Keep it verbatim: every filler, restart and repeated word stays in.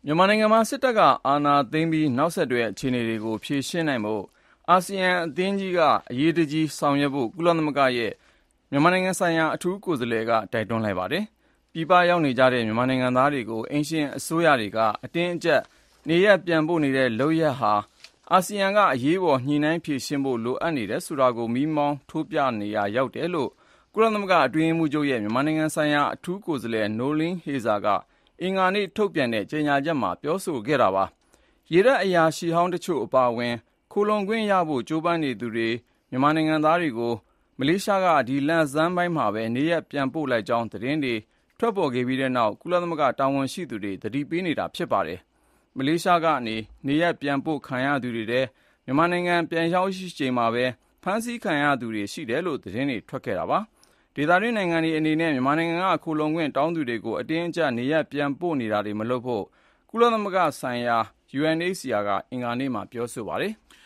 မြန်မာနိုင်ငံမှာစစ်တပ်ကအာဏာသိမ်းပြီးနောက်ဆက်တွဲအခြေအနေတွေကိုဖြေရှင်းနိုင်ဖို့အာဆီယံအသင်းကြီးကအရေးတကြီးဆောင်ရွက်ဖို့ကုလသမဂ္ဂရဲ့မြန်မာနိုင်ငံဆိုင်ရာအထူးကိုယ်စားလှယ်ကတိုက်တွန်းလိုက်ပါတယ်။ပြည်ပရောက်နေကြတဲ့မြန်မာနိုင်ငံသားတွေကိုအိမ်ရှင်အစိုးရတွေကအတင်းအကျပ်နေရပ်ပြန်ပို့နေတဲ့လုပ်ရပ်ဟာအာဆီယံကအရေးပေါ်ညှိနှိုင်းဖြေရှင်းဖို့လိုအပ်နေတယ်ဆိုတာကိုမီးမောင်းထိုးပြနေရာရောက်တယ်လို့ကုလသမဂ္ဂအတွင်းရေးမှူးချုပ်ရဲ့မြန်မာနိုင်ငံဆိုင်ရာအထူးကိုယ်စားလှယ်နိုလင်းဟေဇာကအင်္ဂါနေ့ထုတ်ပြန်တဲ့ကြေညာချက်မှာပြောဆိုခဲ့တာပါ။ရေတပ်အရာရှိဟောင်းတချို့အပါအဝင်ခိုလှုံခွင့်ရဖို့ကြိုးပမ်းနေသူတွေမြန်မာနိုင်ငံသားတွေကိုမလေးရှားကဒီလဆန်းပိုင်းမှာပဲနေရပ်ပြန်ပို့လိုက်ကြောင်းသတင်းတွေထွက်ပေါ်ခဲ့ပြီးတဲ့နောက်ကုလသမဂ္ဂတာဝန်ရှိသူတွေသတိပေးနေတာဖြစ်ပါတယ်။မလေးရှားကနေနေရပ်ပြန်ပို့ခံရသူတွေထဲမြန်မာနိုင်ငံပြန်ရောက်ရှိချိန်မှာပဲဖမ်းဆီးခံရသူတွေရှိတယ်လို့သတင်းတွေထွက်ခဲ့တာပါ။ဒေသတွင်းနိုင်ငံတွေအနေနဲ့မြန်မာနိုင်ငံကခိုလှုံခွင့်တောင်းသူတွေကိုအတင်းအကျပ်နေရပ်ပြန်ပို့နေတာတွေမလုပ်ဖို့ကုလသမဂ္ဂဆိုင်ရာ ယူအန် အိတ်စီ အာ ကအင်္ဂါနေ့မှာပြောဆိုပါတယ်